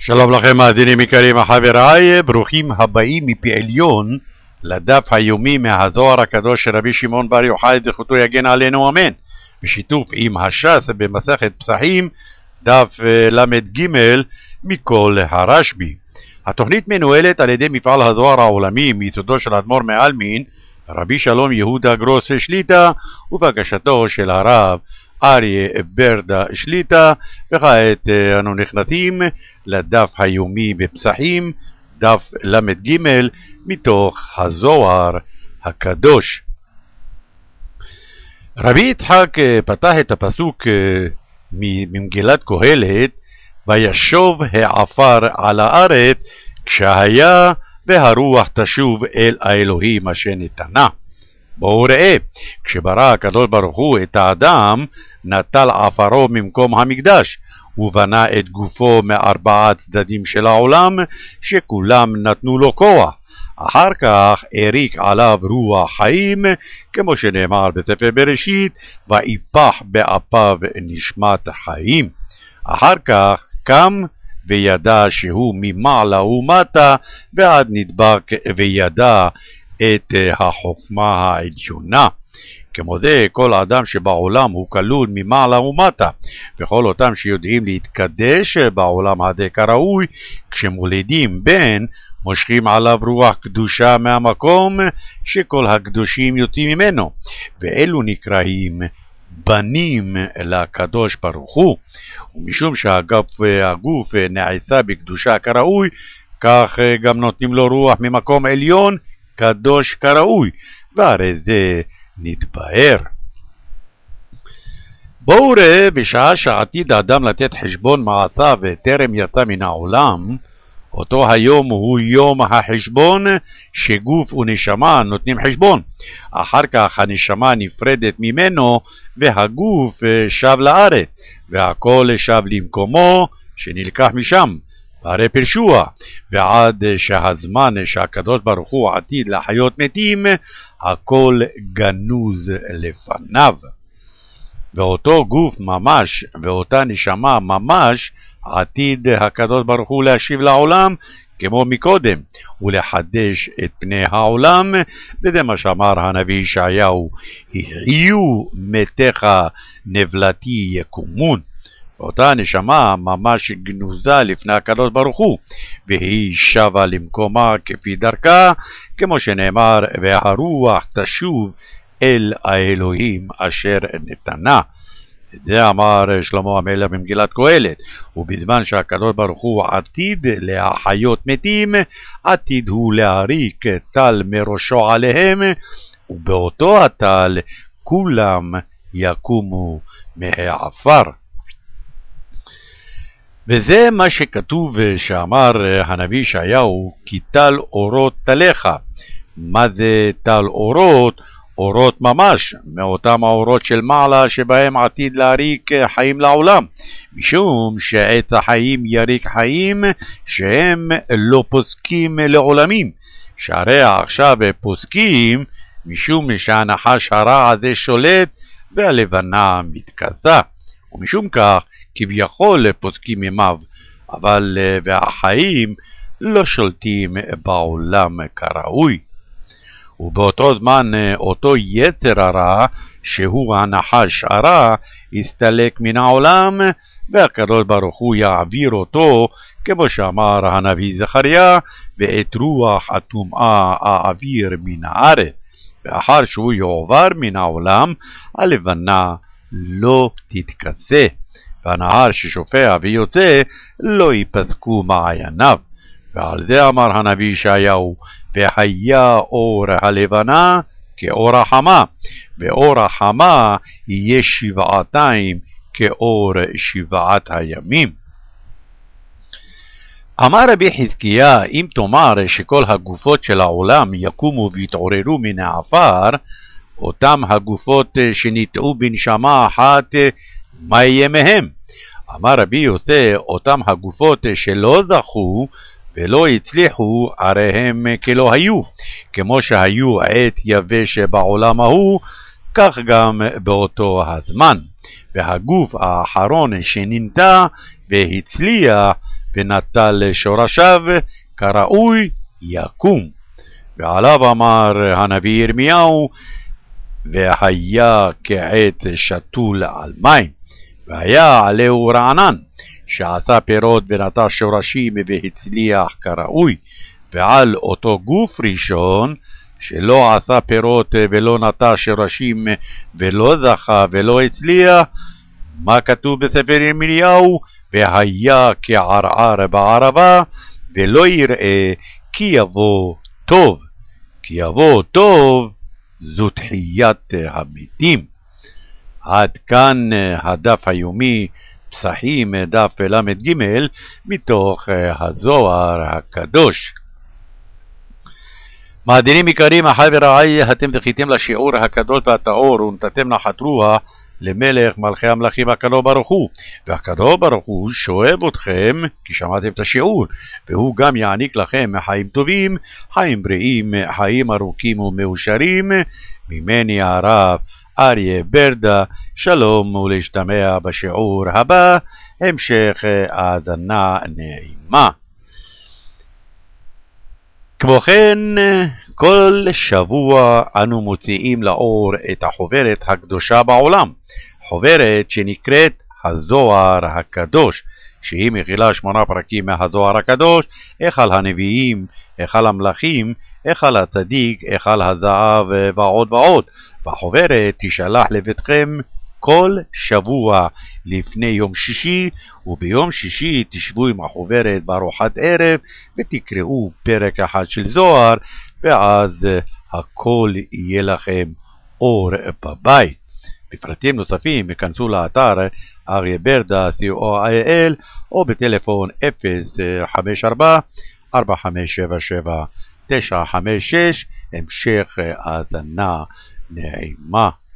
שלום לכם מאזינים יקרים חבריי, ברוכים הבאים מפי עליון לדף היומי מהזוהר הקדוש של רבי שמעון בר יוחאי זכותו יגן עלינו אמן, בשיתוף עם הש"ס במסכת פסחים דף למד ג' מכל הרשב"י. התוכנית מנוהלת על ידי מפעל הזוהר העולמי מיסודו של אדמו"ר מעלמין רבי שלום יהודה גרוס שליט"א ובקשתו של הרב אריה ברדה שליט"א. וכעת אנו נכנסים לדף היומי בפסחים דף למד ג' מתוך הזוהר הקדוש. רבי יצחק פתח את הפסוק ממגילת קהלת, וישוב העפר על הארץ כשהיה והרוח תשוב אל האלוהים אשר נתנה. בואו ראה, כשברא הקדוש ברוך הוא את האדם נטל עפרו ממקום המקדש ובנה את גופו מארבעה צדדים של העולם שכולם נתנו לו כוח. אחר כך הריק עליו רוח חיים, כמו שנאמר בספר בראשית, ויפח באפיו נשמת חיים. אחר כך קם וידע שהוא ממעלה ומטה ועד נדבק וידע את החוכמה העליונה. כמו זה כל האדם שבעולם הוא כלול ממעלה ומטה, וכל אותם שיודעים להתקדש בעולם הזה כראוי, כשמולידים בן מושכים עליו רוח קדושה מהמקום שכל הקדושים יוצאים ממנו, ואלו נקראים בנים לקדוש ברוך הוא. ומשום שהגוף נעשה בקדושה כראוי, כך גם נותנים לו רוח ממקום עליון קדוש כראוי, והרי זה נתבהר. בואו ראה, בשעה שעתיד האדם לתת חשבון מעשיו וטרם יצא מן העולם, אותו היום הוא יום החשבון שגוף ונשמה נותנים חשבון. אחר כך הנשמה נפרדת ממנו והגוף שב לארץ, והכל שב למקומו שנלקח משם, והרי פרשוע, ועד שהזמן שהקדוש ברוך הוא עתיד לחיות מתים, הכל גנוז לפניו. ואותו גוף ממש ואותה נשמה ממש עתיד הקדוש ברוך הוא להשיב לעולם כמו מקודם ולחדש את פני העולם, וזה מה שאמר הנביא ישעיהו, יחיו מתיך נבלתי יקומון. ואותה נשמה ממש גנוזה לפני הקדוש ברוך הוא, והיא שבה למקומה כפי דרכה, כמו שנאמר, והרוח תשוב אל האלוהים אשר נתנה. את זה אמר שלמה המלך במגילת קהלת. ובזמן שהקדוש ברוך הוא עתיד להחיות מתים, עתיד הוא להריק טל מראשו עליהם, ובאותו הטל כולם יקומו מהעפר. וזה מה שכתוב שאמר הנביא ישעיהו, כי טל אורות תלך. מה זה טל אורות? אורות ממש, מאותם האורות של מעלה שבהם עתיד להריק חיים לעולם, משום שעץ החיים יריק חיים שהם לא פוסקים לעולמים, שהרי עכשיו פוסקים משום שהנחש הרע הזה שולט והלבנה מתכסה, ומשום כך כביכול פוסקים ימיו, אבל והחיים לא שולטים בעולם כראוי. ובאותו זמן אותו יצר הרע שהוא הנחש הרע יסתלק מן העולם, והקדוש ברוך הוא יעביר אותו, כמו שאמר הנביא זכריה, ואת רוח הטומאה אעביר מן הארץ. ואחר שהוא יועבר מן העולם, הלבנה לא תתכסה, והנהר ששופע ויוצא לא ייפסקו מעייניו. ועל זה אמר הנביא ישעיהו, והיה אור הלבנה כאור החמה, ואור החמה יהיה שבעתיים כאור שבעת הימים. אמר רבי חזקיה, אם תאמר שכל הגופות של העולם יקומו ויתעוררו מן העפר, אותם הגופות שניטעו בנשמה אחת, מה יהיה מהם? אמר רבי יוסי, אותם הגופות שלא זכו ולא הצליחו, הרי הם כלא היו, כמו שהיו עת יבש בעולם ההוא, כך גם באותו הזמן. והגוף האחרון שננטע והצליח ונטל שורשיו כראוי יקום. ועליו אמר הנביא ירמיהו, והיה כעת שתול על מים, והיה עליהו רענן, שעשה פירות ונטע שורשים והצליח כראוי. ועל אותו גוף ראשון שלא עשה פירות ולא נטע שורשים ולא זכה ולא הצליח, מה כתוב בספר ירמיהו? והיה כערער בערבה, ולא יראה כי יבוא טוב. כי יבוא טוב זו תחיית המתים. עד כאן הדף היומי, פסחים דף למד ג' מתוך הזוהר הקדוש. מאזינים יקרים, אחי ורעי, אתם זכיתם לשיעור הקדוש והטהור, ונתתם נחת רוח למלך מלכי המלכים הקדוש ברוך הוא. והקדוש ברוך הוא שואב אתכם כי שמעתם את השיעור, והוא גם יעניק לכם חיים טובים, חיים בריאים, חיים ארוכים ומאושרים. ממני הרב אריה ברדה, שלום ולהשתמע בשיעור הבא. המשך האזנה נעימה. כמו כן, כל שבוע אנו מוציאים לאור את החוברת הקדושה בעולם, חוברת שנקראת הזוהר הקדוש, שהיא מכילה 8 פרקים מהזוהר הקדוש, היכל הנביאים, היכל המלכים, היכל הצדיק, היכל הזהב ועוד ועוד. והחוברת תשלח לביתכם כל שבוע לפני יום שישי, וביום שישי תשבו עם החוברת בארוחת ערב ותקראו פרק אחד של זוהר, ואז הכל יהיה לכם אור בבית. בפרטים נוספים יכנסו לאתר אריה ברדה co.il או בטלפון 054-4577-956. המשך האזנה נעימה.